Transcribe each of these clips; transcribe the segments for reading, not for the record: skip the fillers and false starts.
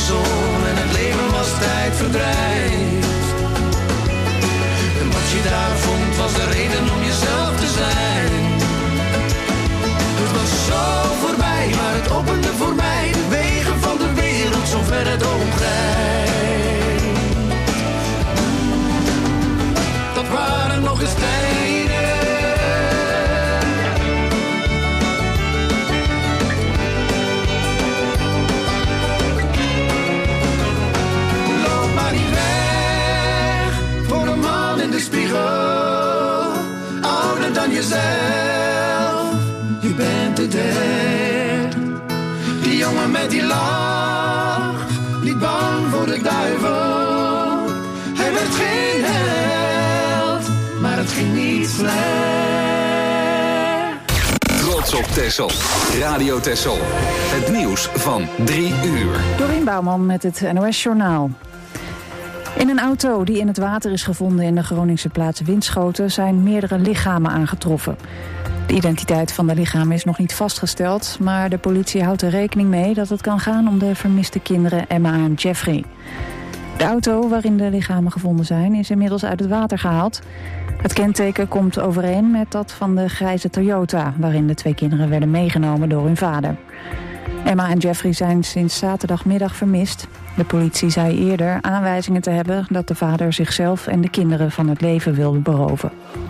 zon en het leven was tijdverdrijf. En wat je daar vond was de reden om jezelf te zijn. Het was zo voorbij, maar het opende voor mij de wegen van de wereld, zo ver het oog reikt. Dat waren nog eens tijden. Loop maar niet weg voor een man in de spiegel, ouder dan jezelf. Je bent het echt. Die jongen met die lach, niet bang voor de duivel. Hij werd geen held, maar het ging niet slecht. Trots op Texel. Radio Texel. Het nieuws van 3 uur. Dorien Bouwman met het NOS Journaal. In een auto die in het water is gevonden in de Groningse plaats Winschoten zijn meerdere lichamen aangetroffen. De identiteit van de lichamen is nog niet vastgesteld, maar de politie houdt er rekening mee dat het kan gaan om de vermiste kinderen Emma en Jeffrey. De auto waarin de lichamen gevonden zijn is inmiddels uit het water gehaald. Het kenteken komt overeen met dat van de grijze Toyota, waarin de 2 kinderen werden meegenomen door hun vader. Emma en Jeffrey zijn sinds zaterdagmiddag vermist. De politie zei eerder aanwijzingen te hebben dat de vader zichzelf en de kinderen van het leven wilde beroven.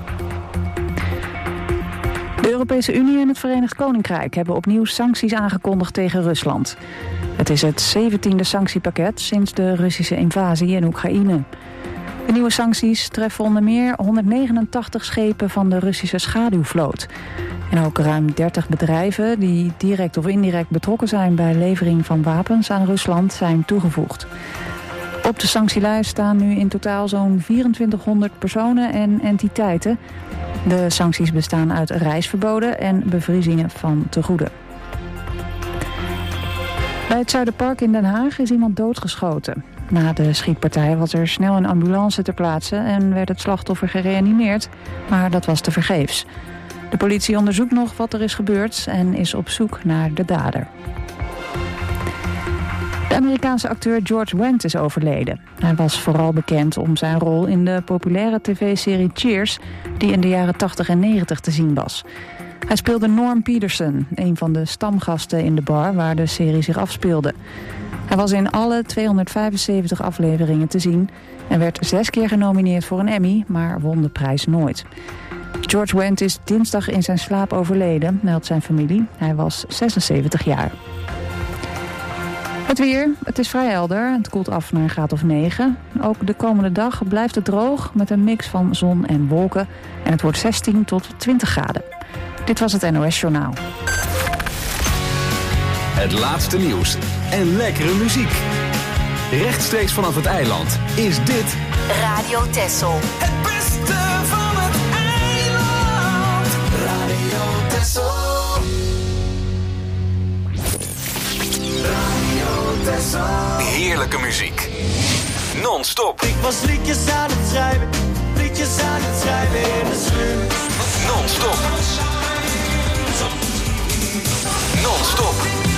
De Europese Unie en het Verenigd Koninkrijk hebben opnieuw sancties aangekondigd tegen Rusland. Het is het 17e sanctiepakket sinds de Russische invasie in Oekraïne. De nieuwe sancties treffen onder meer 189 schepen van de Russische schaduwvloot. En ook ruim 30 bedrijven die direct of indirect betrokken zijn bij levering van wapens aan Rusland zijn toegevoegd. Op de sanctielijst staan nu in totaal zo'n 2400 personen en entiteiten. De sancties bestaan uit reisverboden en bevriezingen van tegoeden. Bij het Zuiderpark in Den Haag is iemand doodgeschoten. Na de schietpartij was er snel een ambulance ter plaatse en werd het slachtoffer gereanimeerd, maar dat was tevergeefs. De politie onderzoekt nog wat er is gebeurd en is op zoek naar de dader. De Amerikaanse acteur George Wendt is overleden. Hij was vooral bekend om zijn rol in de populaire tv-serie Cheers, die in de jaren 80 en 90 te zien was. Hij speelde Norm Peterson, een van de stamgasten in de bar waar de serie zich afspeelde. Hij was in alle 275 afleveringen te zien en werd 6 keer genomineerd voor een Emmy, maar won de prijs nooit. George Wendt is dinsdag in zijn slaap overleden, meldt zijn familie. Hij was 76 jaar. Het weer, het is vrij helder. Het koelt af naar een graad of 9. Ook de komende dag blijft het droog met een mix van zon en wolken. En het wordt 16 tot 20 graden. Dit was het NOS Journaal. Het laatste nieuws en lekkere muziek. Rechtstreeks vanaf het eiland is dit Radio Texel. Het beste van het eiland. Radio Texel. Radio Texel. heerlijke muziek. Non-stop. Ik was liedjes aan het schrijven in de slum. Non-stop. Non-stop.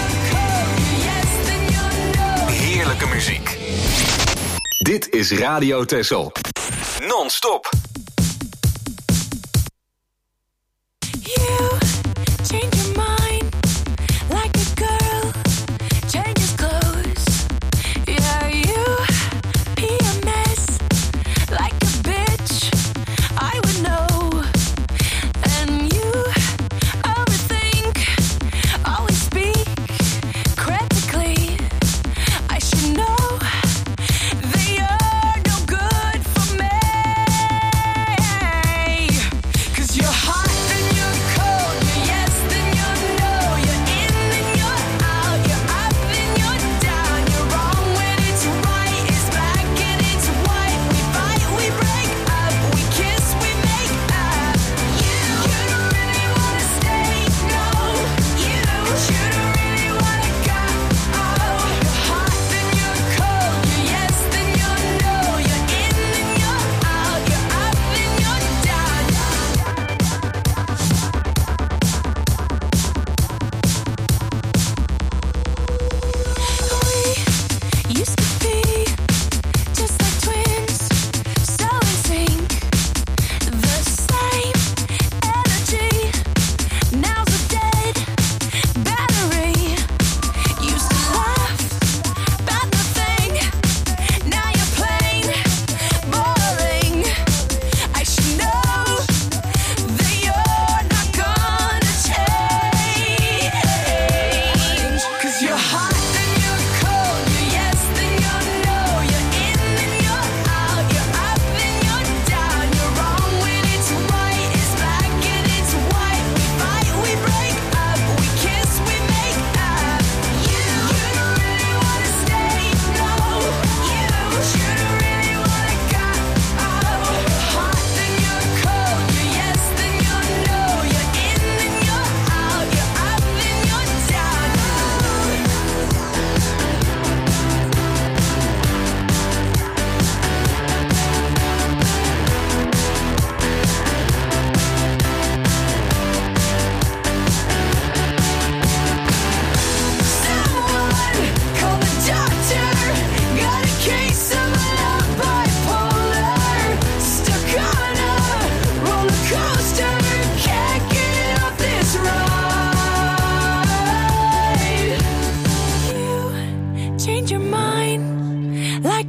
Heerlijke muziek. Dit is Radio Texel. Non-stop.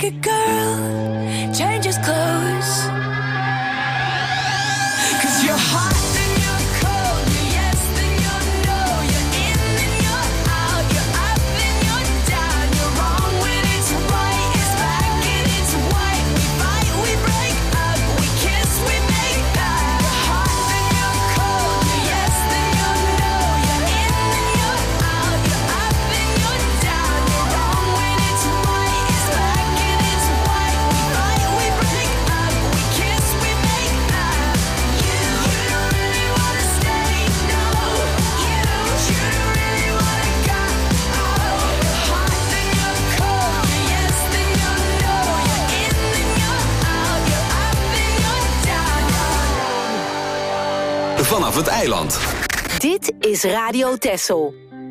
a girl changes clothes. 'Cause you're hot and you're cold, you're yes then you're no, you're in and you're out, you're up and you're down, you're wrong when it's right, it's black and it's white, we fight, we break up, we kiss, we make up. You're hot and you're cold, you're yes then you're no, you're in and you're out, you're up and you're down, you're wrong when it's right, it's black and it's white, we fight, we break up, we kiss, we make up. You don't really wanna stay, no. You don't really wanna go. You're hot then you're cold, you're yes then you're no, you're in then you're out, you're up and you're down. Vanaf het eiland. Dit is Radio Texel.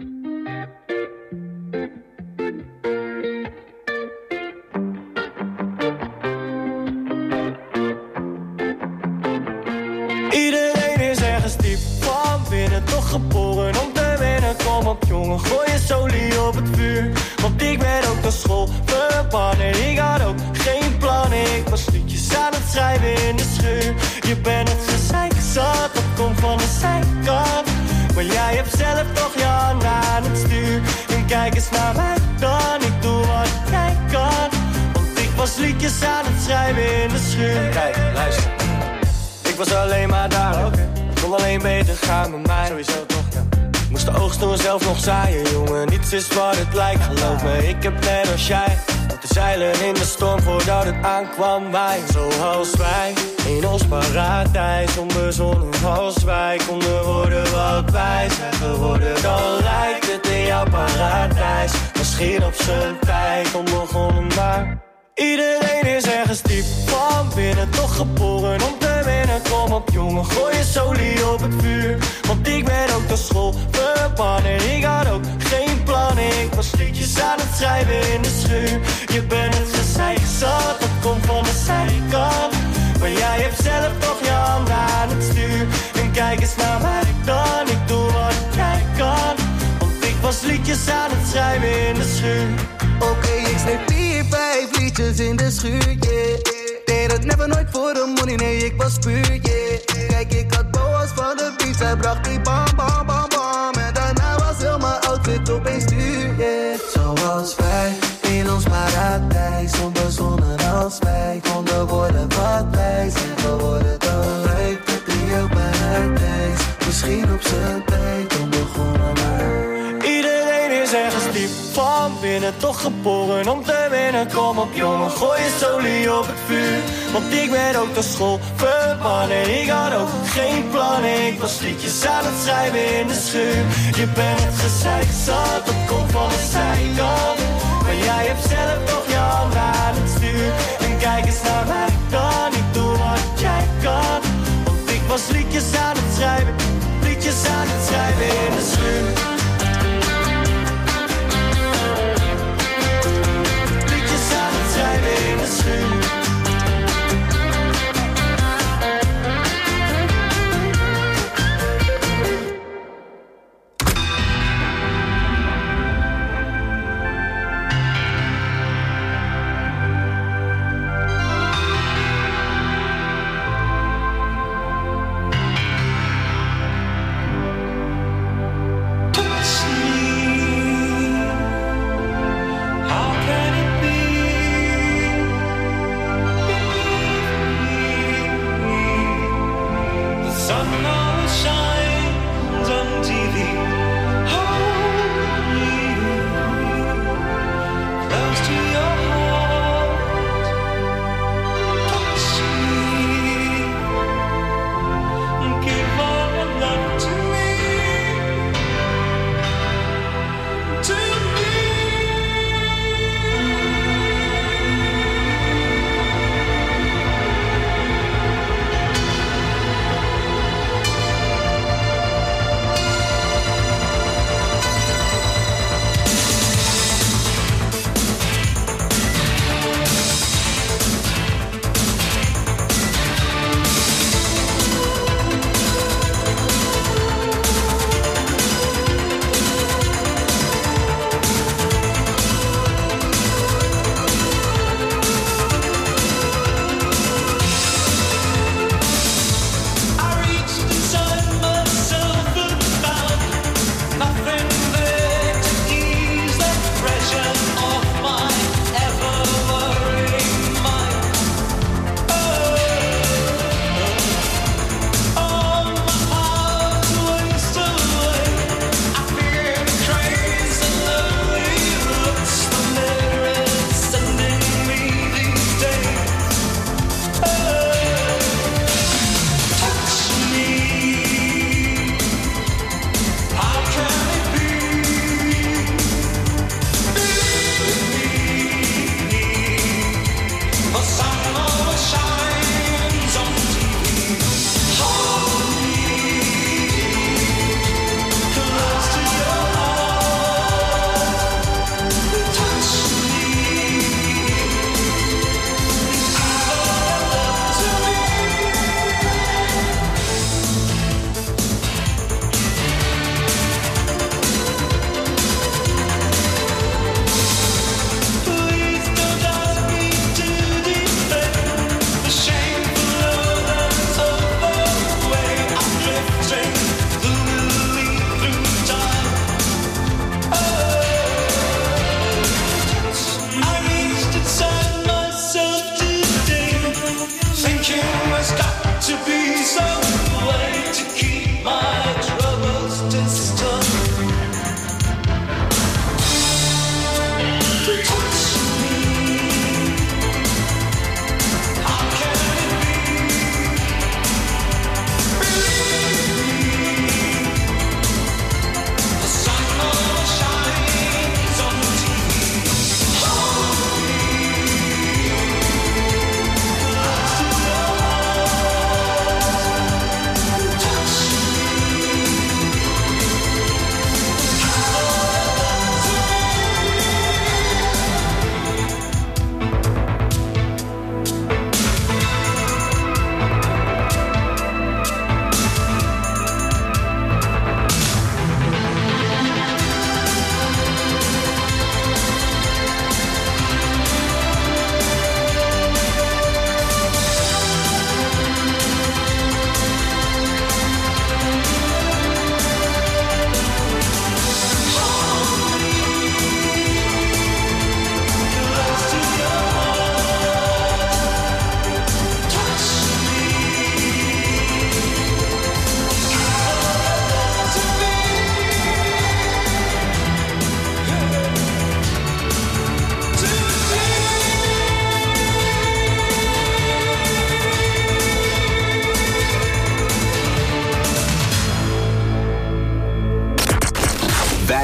Iedereen is ergens diep van binnen, toch geboren om te winnen. Kom op jongen, gooi je solie op het vuur. Want ik ben ook naar school verbannen. Ik had ook geen plannen, ik was liedjes aan het schrijven in de schuur. Je bent het gezeik zat, dat komt van de zijkant. Maar jij hebt zelf toch je hand aan het stuur. En kijk eens naar mij dan, ik doe wat jij kan. Want ik was liedjes aan het schrijven in de schuur. Kijk, luister. Ik was alleen maar daar, het kon alleen beter gaan met mij. Sowieso toch, ja. Moest de oogst toen zelf nog zaaien, jongen. Niets is wat het lijkt, geloof me, ik heb net als jij moeten zeilen in de storm voordat het aankwam wij. Zoals wij, in ons paradijs, onbezonnen als wij konden worden wat wij zijn geworden. Dan lijkt het in jouw paradijs, misschien op zijn tijd onbegonnen maar. Iedereen is ergens diep van binnen, toch geboren om te winnen. Kom op jongen, gooi je solie op het vuur. Want ik ben ook naar school verbannen. Ik had ook geen plannen, ik was liedjes aan het schrijven in de schuur. Je bent het gezeik zat, dat komt van de zijkant. Maar jij hebt zelf toch je hand aan het stuur. En kijk eens naar mij dan, ik doe wat jij kan. Want ik was liedjes aan het schrijven in de schuur. Oké, ik schreef 4-5 liedjes in de schuur, yeah. Deed het never nooit voor de money, nee, ik was puur, yeah. Kijk, ik had boas van de beat, zij bracht die bam, bam, bam, bam. En daarna was heel mijn outfit opeens duur, yeah. Zoals wij, in ons paradijs, onbezonnen als wij konden worden wat wij zijn geworden. Dan lijkt het in jouw paradijs, misschien op zijn tijd onbegonnen maar. Iedereen is ergens diep van binnen, toch geboren om te winnen. Kom op jongen, gooi je solie op het vuur. Want ik ben ook naar school verbannen. Ik had ook geen plannen, ik was liedjes aan het schrijven in de schuur. Je bent het gezeik zat, dat komt van de zijkant. Maar jij hebt zelf toch je hand aan het stuur. En kijk eens naar mij dan, ik doe wat jij kan. Want ik was liedjes aan het schrijven, liedjes aan het schrijven in de schuur. In de schuur.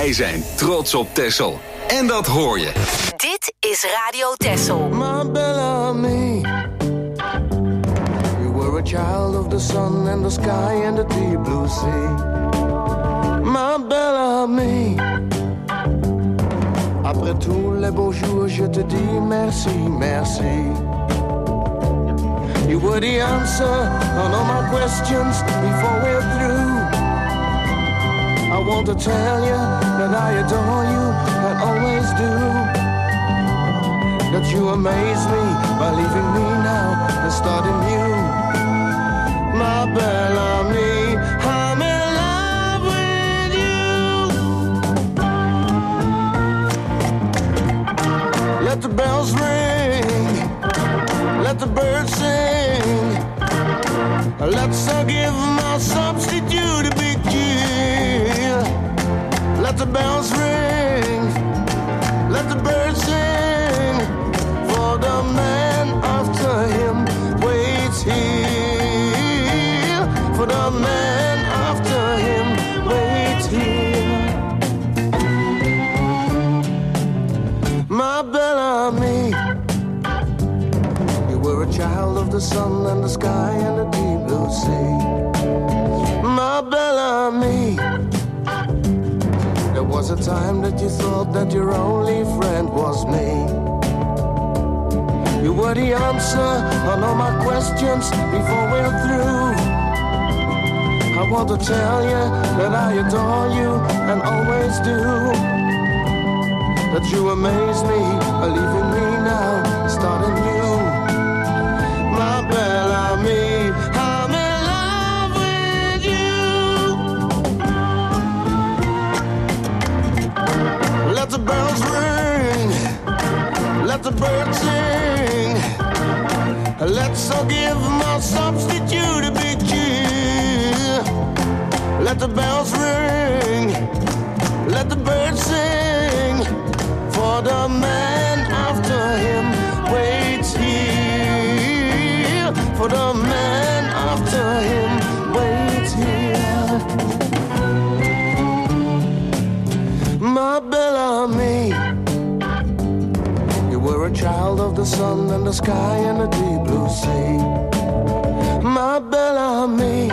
Wij zijn trots op Texel. En dat hoor je. Dit is Radio Texel. My Bellamy, you were a child of the sun and the sky and the deep blue sea. My Bellamy, après tous les beaux jours, je te dis merci, merci. You were the answer on all my questions before we're through. I want to tell you that I adore you and always do. That you amaze me by leaving me now and starting new. My Bellamy, I'm in love with you. Let the bells ring, let the birds sing. Let's give my substitute a big cheer. Let the bells ring, let the birds sing. For the man after him waits here. For the man after him waits here. My Bellamy, you were a child of the sun and the sky and the deep blue sea. My Bellamy, there was a time that you thought that your only friend was me. You were the answer on all my questions before we're through. I want to tell you that I adore you and always do. That you amaze me by leaving me now, starting new. My Bellamy, I'm in love with you. Let the bells ring, let the birds sing. Let's all give my substitute a big cheer. Let the bells ring, let the birds sing. For the man after him waits here. For the man after him waits here. My Bellamy, you were a child of the sun and the sky and the deep blue sea. My Bellamy,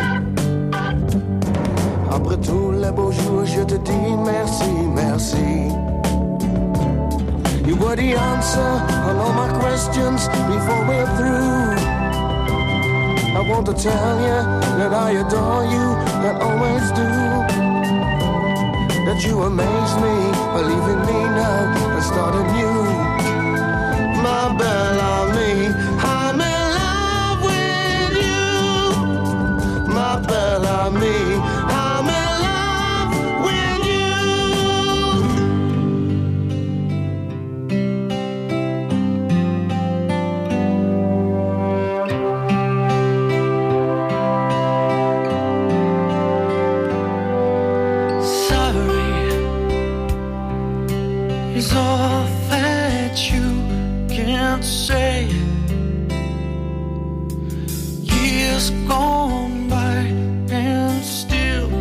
après tous les beaux jours, je te dis merci, merci. You were the answer on all my questions before we're through. I want to tell you that I adore you and always do. That you amaze me by leaving me now and starting new. My Bellamy, I'm in love with you. My Bellamy, I'm in love with you. Sorry is all that you can say. Years gone by and still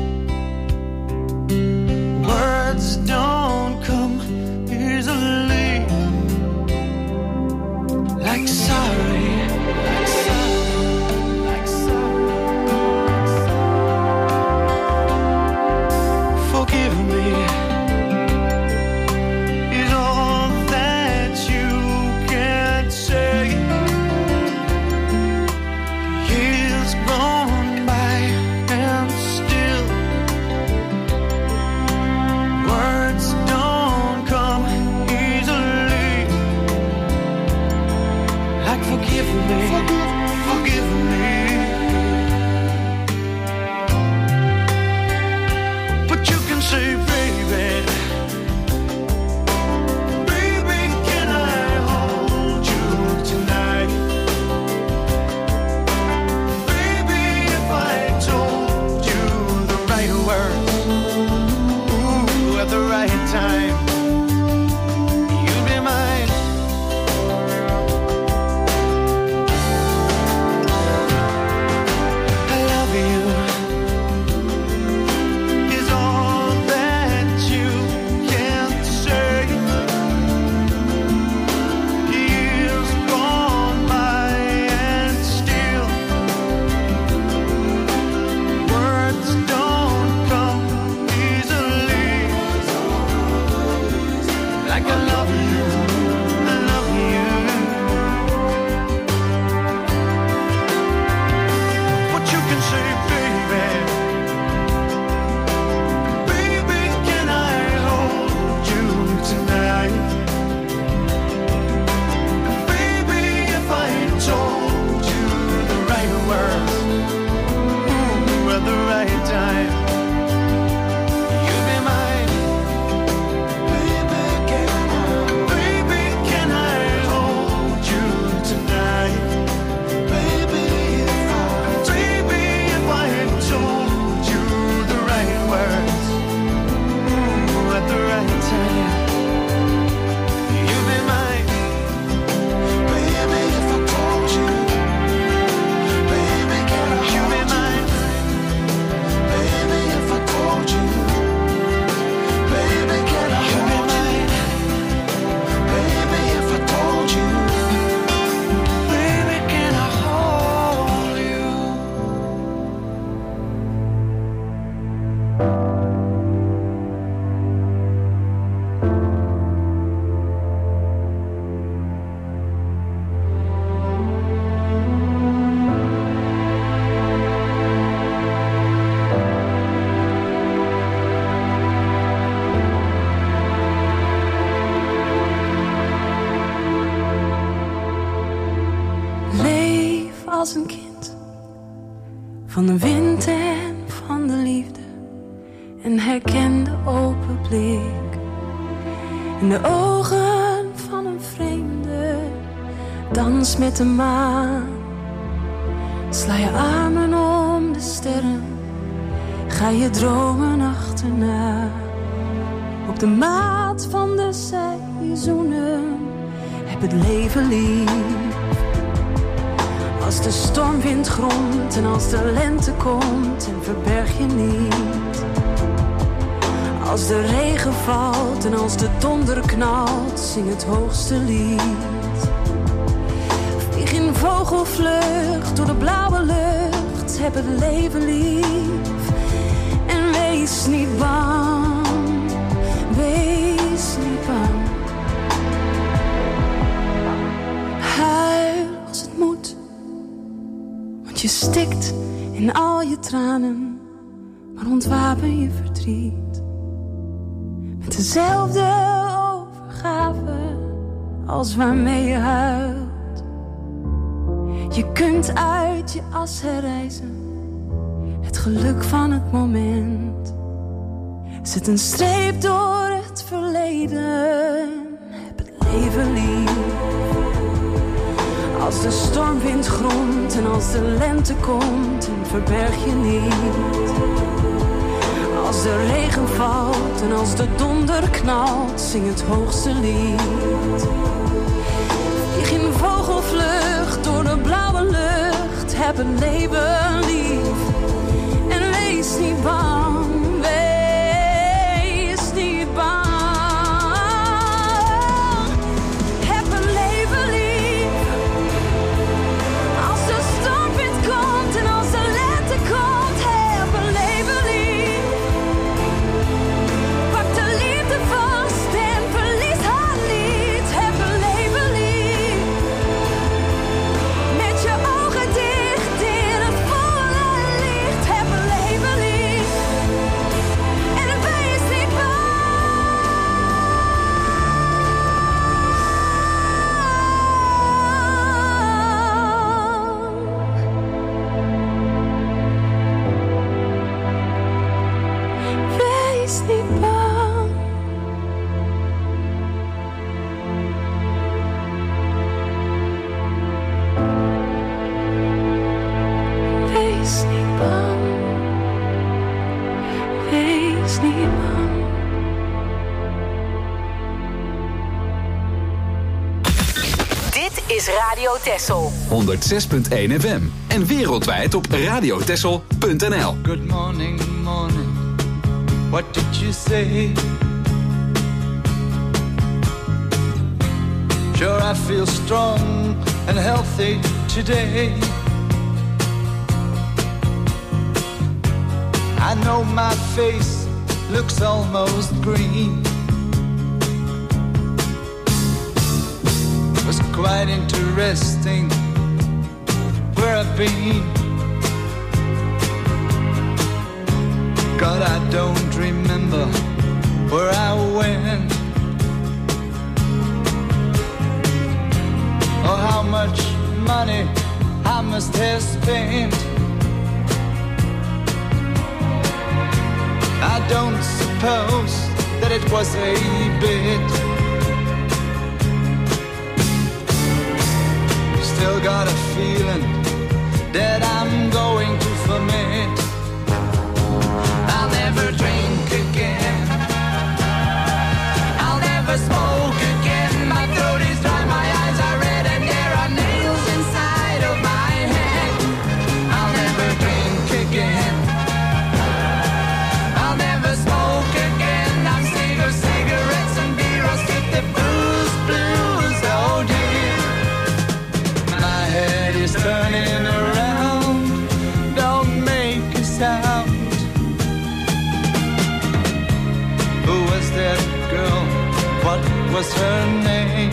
words don't come easily. Like sorry, like sorry, like sorry. Forgive me is all right time. You'll be mine. Baby, can I hold you tonight? Baby, if I had told you the right words at the right time, you'll be mine. Baby, if I told you, baby, can I hold you? Baby, if I told you, baby, can I hold you? Baby, if I told you, baby, can I hold you? Leef als een kind van de wind en van de liefde. En herken de open blik in de ogen van een vreemde. Dans met de maan, sla je armen om de sterren. Ga je dromen achterna. Op de maat van de seizoenen, heb het leven lief. Als de stormwind gromt en als de lente komt en verberg je niet. Als de regen valt en als de donder knalt, zing het hoogste lied. Vlieg in vogelvlucht door de blauwe lucht, heb het leven lief. En wees niet bang, wees niet bang. Huil als het moet, want je stikt in al je tranen, maar ontwapen je verdriet. Met dezelfde overgave als waarmee je huilt. Je kunt uit je as herrijzen, het geluk van het moment. Zet een streep door het verleden, heb het leven lief. Als de stormwind gromt en als de lente komt en verberg je niet. Als de regen valt en als de donder knalt, zing het hoogste lied. Vlieg in vogelvlucht door de blauwe lucht, heb het leven lief. En wees niet bang, wees niet bang. Heb het leven lief. Als de stormwind komt en als de lente komt, heb het leven lief. Pak de liefde vast en verlies haar niet. Heb het leven lief. Met je ogen dicht in het volle licht. Heb het leven lief. En wees niet bang. Wees niet bang. Wees niet bang. Wees niet bang. Dit is Radio Texel. 106.1 FM en wereldwijd op radiotexel.nl. Good morning, morning. What did you say? Sure, I feel strong and healthy today. I know my face looks almost green. It was quite interesting where I've been. God, I don't remember where I went or how much money I must have spent. don't suppose that it was a bit. Still got a feeling that I'm going to ferment. I'll never drink again. I'll never smoke again. My throat is dry, my eyes are red, and there are nails inside of my head. I'll never drink again. I'll never smoke again. I'm sick of cigarettes and beer. I'll skip the booze, blues, oh dear. My head is turning around. Don't make a sound. Who was that girl? What was her name?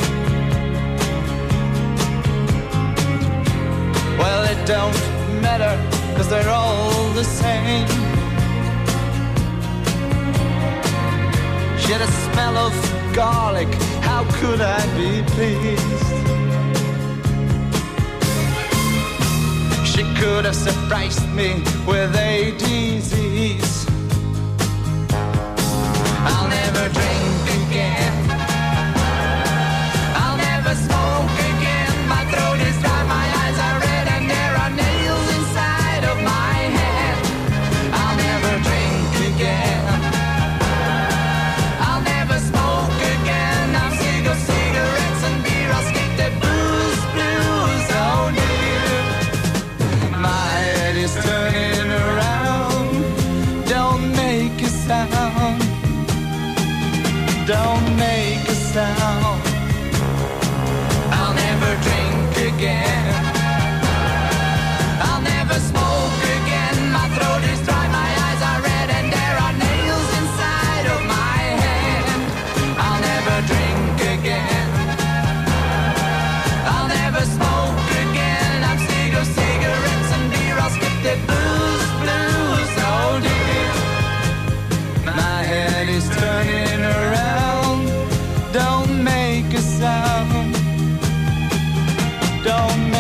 Well, it don't matter, 'cause they're all the same. She had a smell of garlic. How could I be pleased? She could have surprised me with a disease. I'll never drink again. I'll never smoke again. My throat is dry, my eyes are red, and there are nails inside of my head. I'll never drink again. I'll never smoke again. I'm sick of cigarettes and beer. I'll skip the booze, blues, oh dear. My head is turning around. Don't make a sound. Don't make a sound. I'll never drink again. I'll never smoke again. My throat is dry, my eyes are red, and there are nails inside of my head. I'll never drink again. I'll never smoke again. I'm sick of cigarettes and beer. I'll skip the booze, blues, oh dear. My head is turning around. Don't make a sound. Don't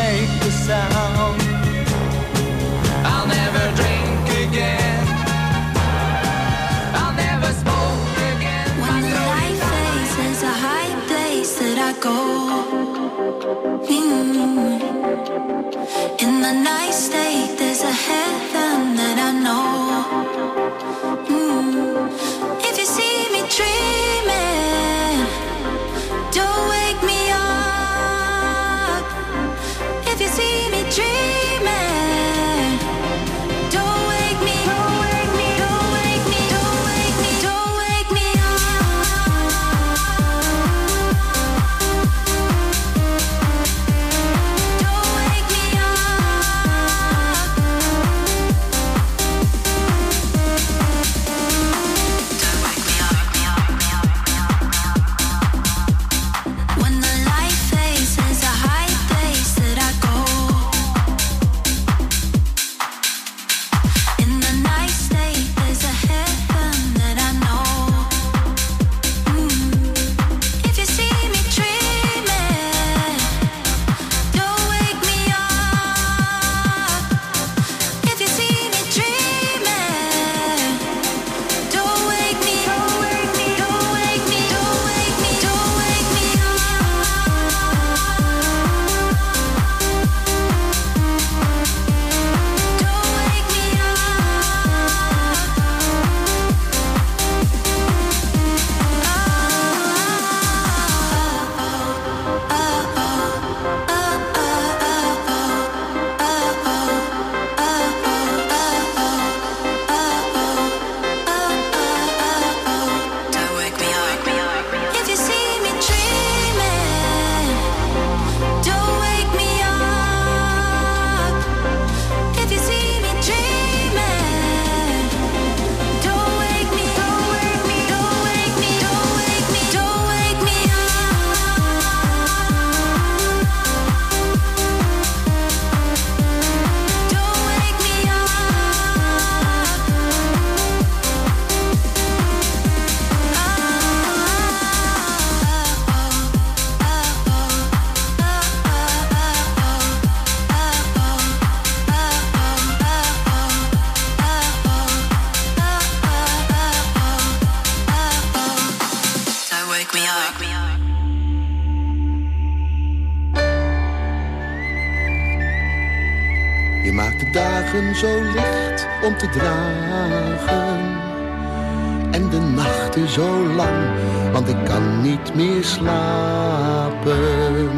dagen zo licht om te dragen. En de nachten zo lang, want ik kan niet meer slapen.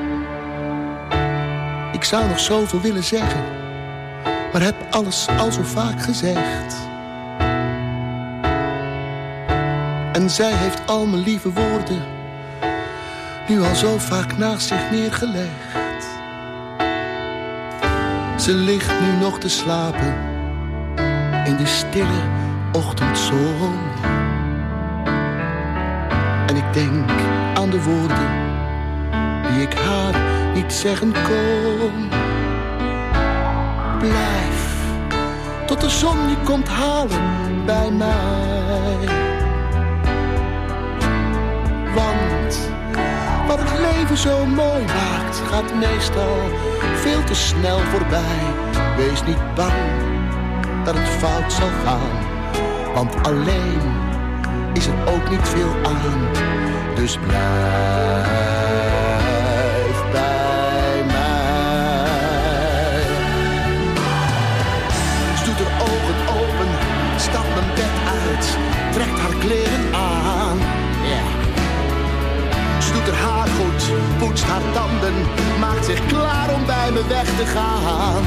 Ik zou nog zoveel willen zeggen, maar heb alles al zo vaak gezegd. En zij heeft al mijn lieve woorden nu al zo vaak naast zich neergelegd. Ze ligt nu nog te slapen in de stille ochtendzon. En ik denk aan de woorden die ik haar niet zeggen kon. Blijf tot de zon je komt halen bij mij. Want wat het leven zo mooi maakt, gaat meestal veel te snel voorbij. Wees niet bang dat het fout zal gaan, want alleen is er ook niet veel aan. Dus blijf bij mij. Ze doet haar ogen open, stapt mijn bed uit, trekt haar kleren aan. Yeah. Ze doet haar haar goed, poetst haar tanden, maakt zich klaar om bij me weg te gaan.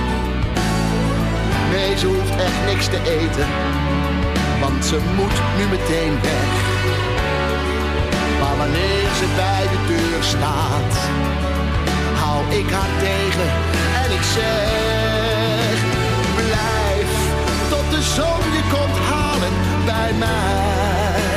Nee, ze hoeft echt niks te eten, want ze moet nu meteen weg. Maar wanneer ze bij de deur staat, hou ik haar tegen en ik zeg: blijf tot de zon je komt halen bij mij.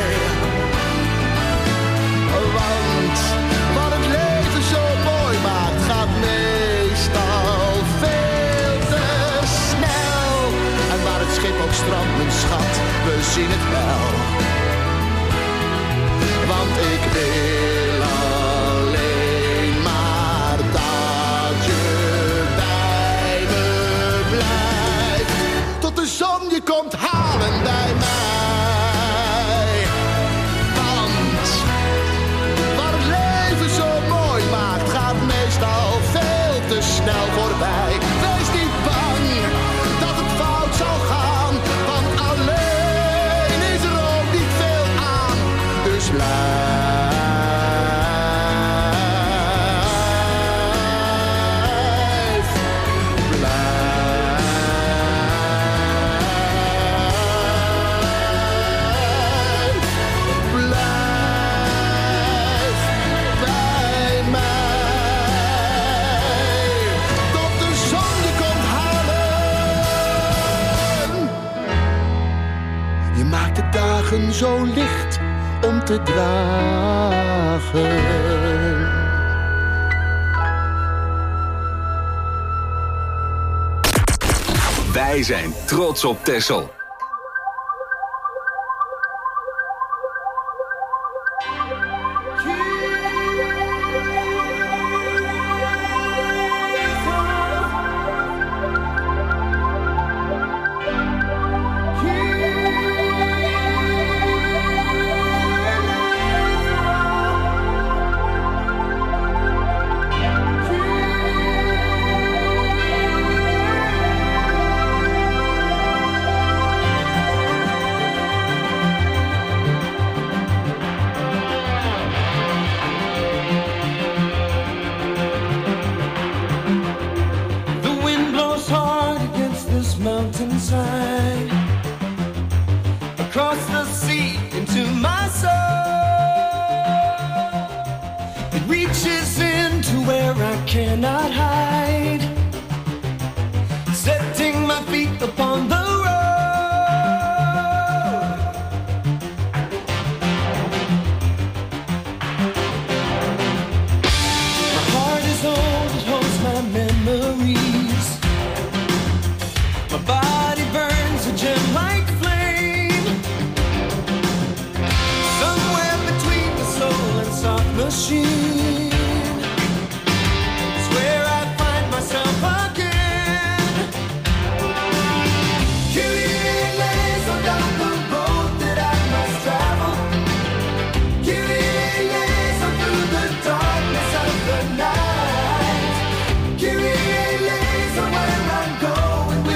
Want wat het leven zo mooi maakt, gaat meestal veel te snel. En waar het schip ook strandt, mijn schat, we zien het wel. Want ik wil alleen maar dat je bij me blijft. Tot de zon je komt halen bij mij. Want wat het leven zo mooi maakt, gaat meestal veel te snel voorbij. Wees niet bang dat het fout zal gaan, want alleen is er ook niet veel aan. Dus blijf. Zo licht om te dragen. Wij zijn trots op Texel. Going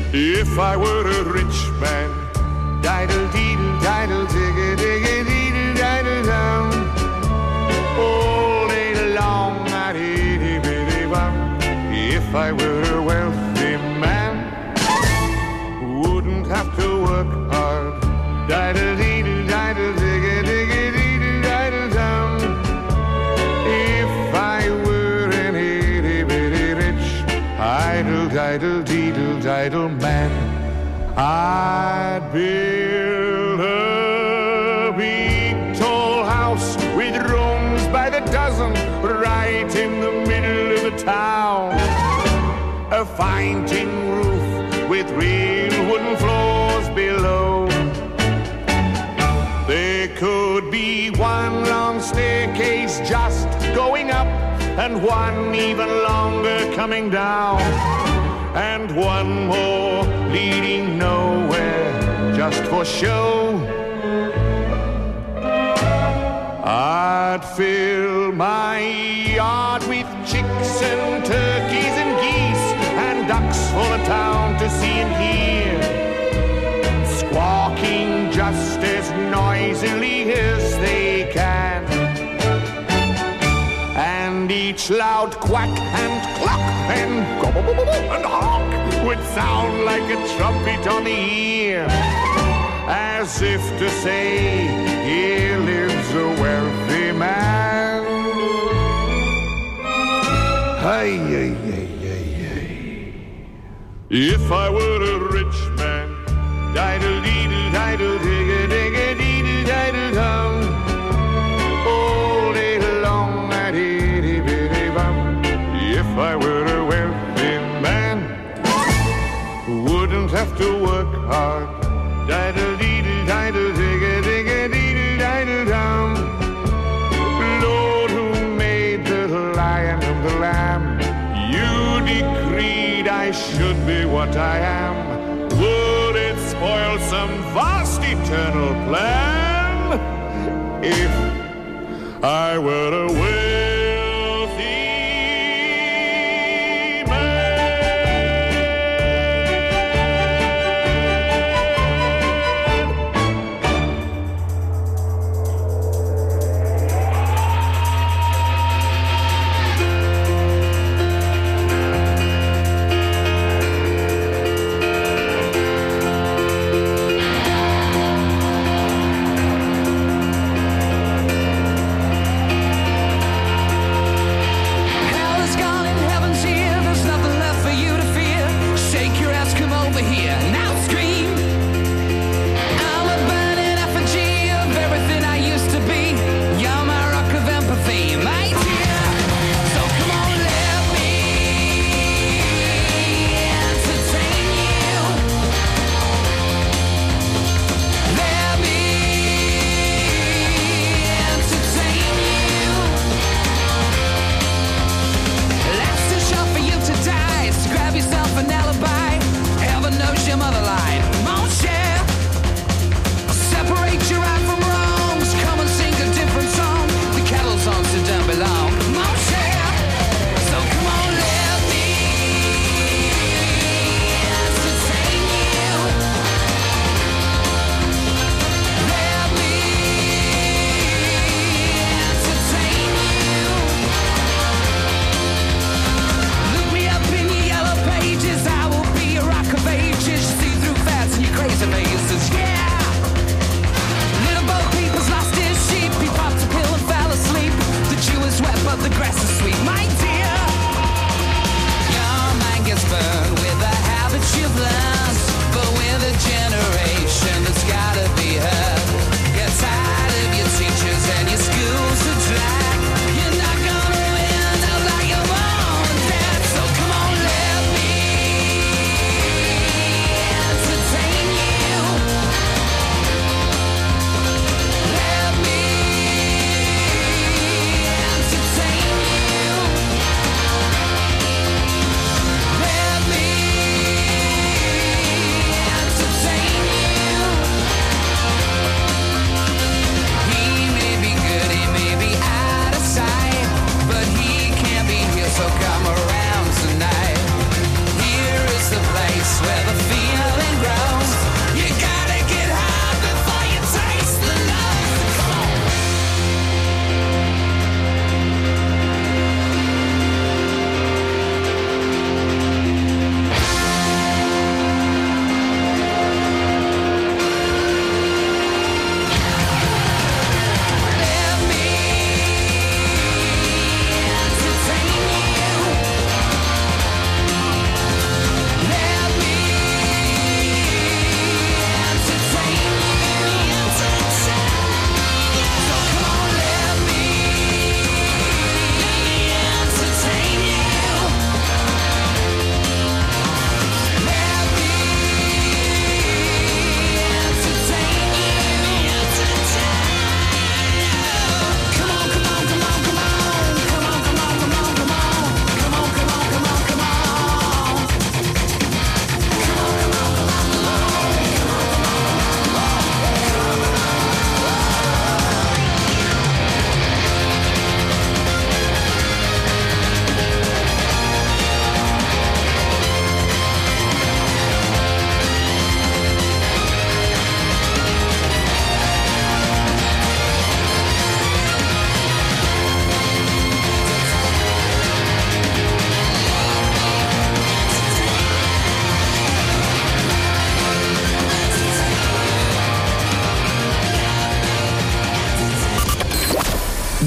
If I were a rich man, diddle-deedle-diddle, digga-digga-deedle-diddle-dum. All day long, ah-dee-dee-bee-dee-bum. If I were a wealthy man, wouldn't have to work hard. Diddle-deedle-diddle, digga-digga-deedle-diddle-dum. If I were an itty-bitty rich, idle-diddle-deedle-diddle man, I'd build a big tall house with rooms by the dozen right in the middle of the town. A fine tin roof with real wooden floors below. There could be one long staircase just going up and one even longer coming down. And one more leading nowhere just for show. I'd fill my yard with chicks and turkeys and geese and ducks for the town to see and hear, squawking just as noisily as they can. And each loud quack and cluck and gobble and honk would sound like a trumpet on the ear, as if to say, here lives a wealthy man. Hey, hey, hey, hey, hey. If I were a rich man, diddle-deedle-diddle, digga-digga-deedle-diddle-dum. All day long, ah-dee-dee-bee-dee-bum. If I were a wealthy man, wouldn't have to work hard. Diddle-deedle-diddle, digga-digga-deedle-diddle-dum. Lord, who made the lion and the lamb, you decreed I should be what I am. Would it spoil some vast eternal plan if I were a wealthy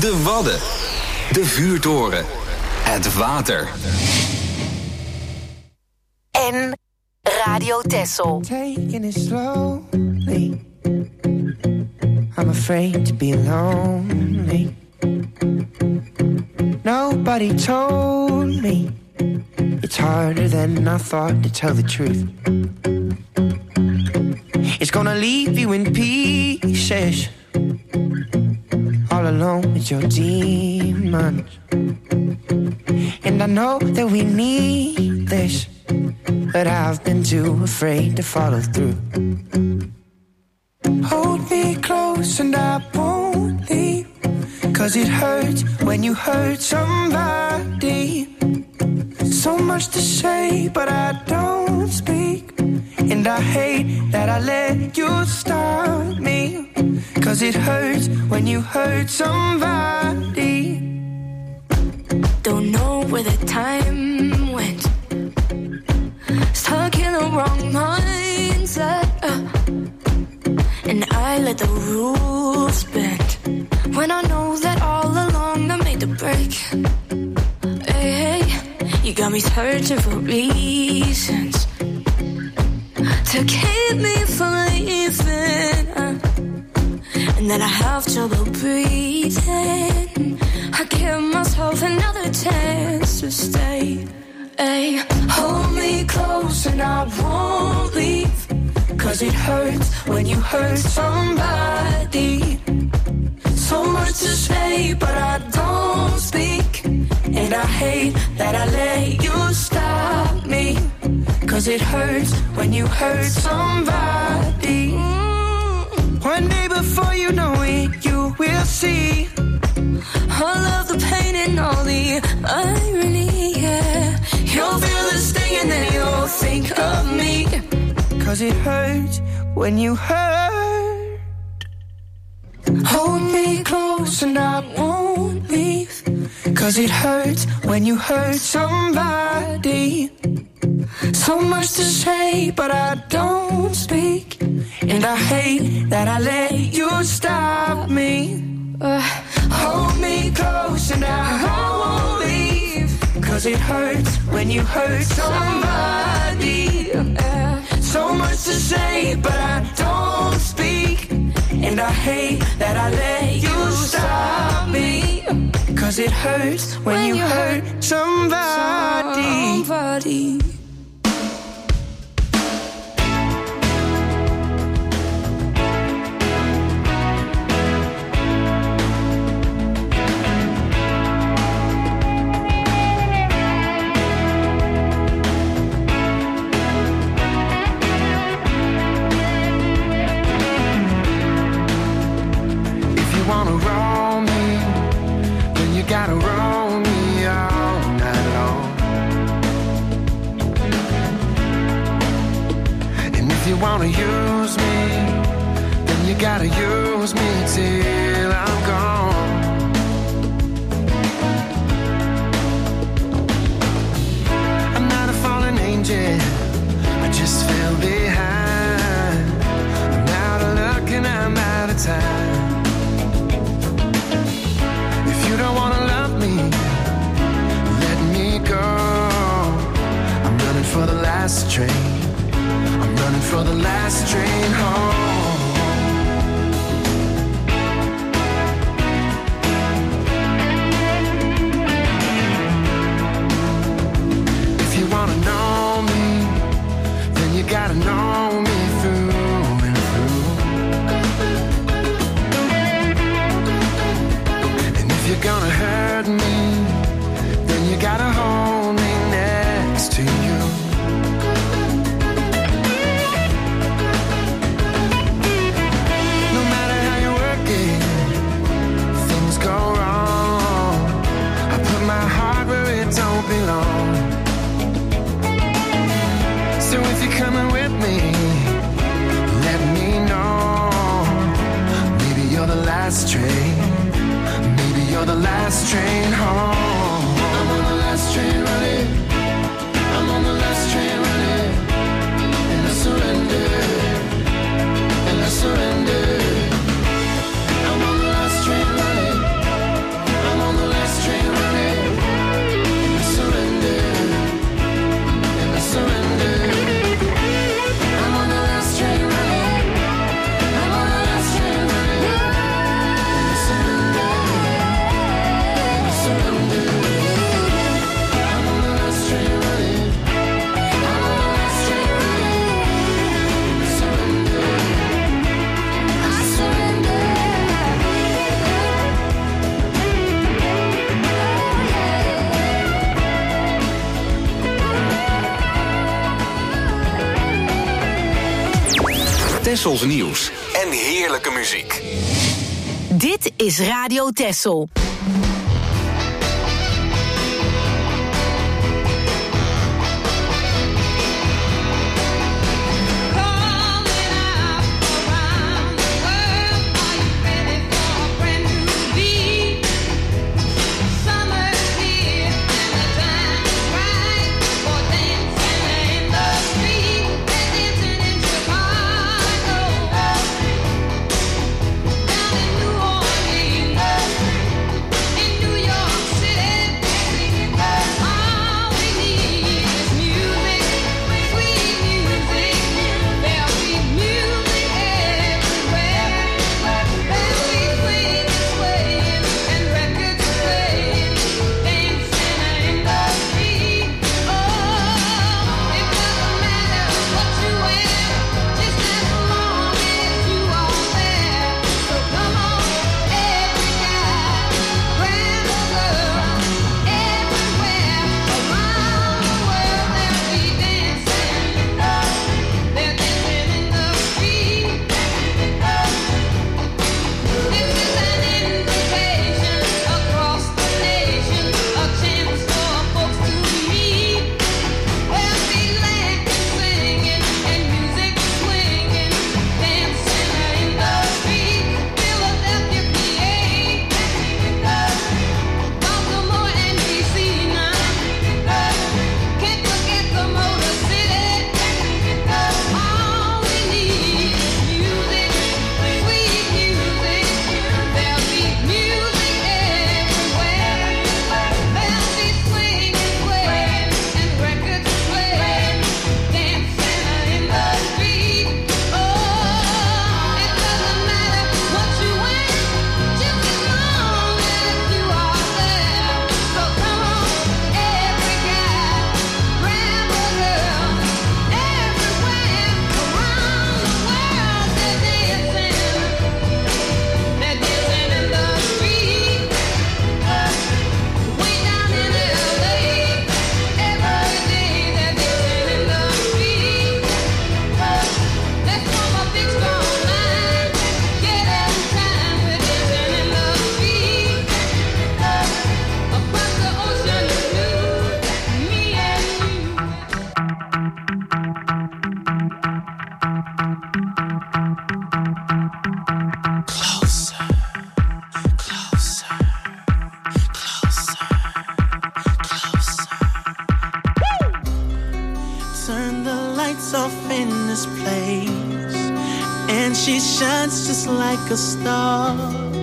De Wadden. De vuurtoren. Het water. En Radio Texel. Taking it slowly. I'm afraid to be lonely. Nobody told me it's harder than I thought to tell the truth. It's gonna leave you in pieces, all alone with your demons. And I know that we need this, but I've been too afraid to follow through. Hold me close and I won't leave, 'cause it hurts when you hurt somebody. So much to say, but I don't speak. And I hate that I let you stop me, 'cause it hurts when you hurt somebody. Don't know where the time went. Stuck in the wrong mindset. And I let the rules bend, when I know that all along I made the break. Hey, hey, you got me searching for reasons to keep me from leaving. And then I have trouble breathing. I give myself another chance to stay. Hey, hold me close and I won't leave, 'cause it hurts when you hurt somebody. So much to say, but I don't speak. And I hate that I let you stop me, 'cause it hurts when you hurt somebody. One day before you know it, you will see all of the pain and all the irony, yeah. You'll feel the sting and then you'll think of me, 'cause it hurts when you hurt. Hold me close and I won't leave, 'cause it hurts when you hurt somebody. So much to say, but I don't speak. And I hate that I let you stop me. Hold me close and I won't leave, 'cause it hurts when you hurt somebody. So much to say, but I don't speak. And I hate that I let you stop me, 'cause it hurts when you hurt somebody. Gotta roll me all night long. And if you wanna use me, then you gotta use me till I'm gone. I'm not a fallen angel, I just fell behind. I'm out of luck and I'm out of time. You don't wanna love me, let me go. I'm running for the last train, I'm running for the last train home. If you wanna know me, then you gotta know me through and through. If you're gonna hurt me, then you gotta hold me next to you. No matter how you work it, things go wrong. I put my heart where it don't belong. So if you're coming with me, let me know. Maybe you're the last train, you're the last train home. I'm on the last train running, I'm on the last train running. And I surrender, and I surrender. I'm on the last train running, Tessels nieuws en heerlijke muziek. Dit is Radio Tessel. She shines just like a star,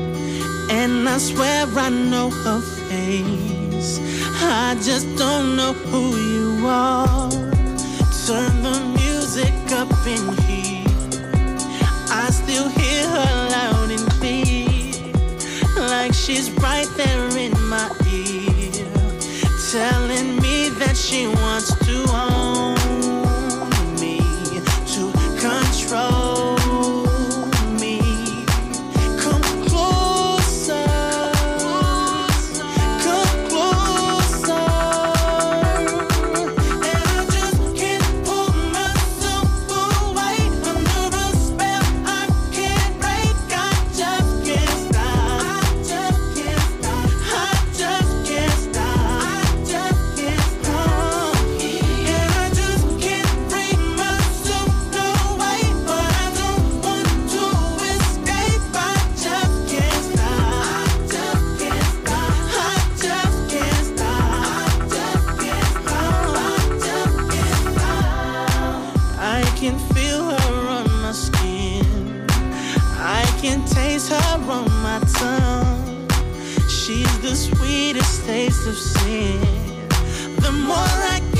and I swear I know her face. I just don't know who you are. Turn the music up in here. I still hear her loud and clear, like she's right there in my ear, telling me that she wants to own me, to control. She's the sweetest taste of sin. The more I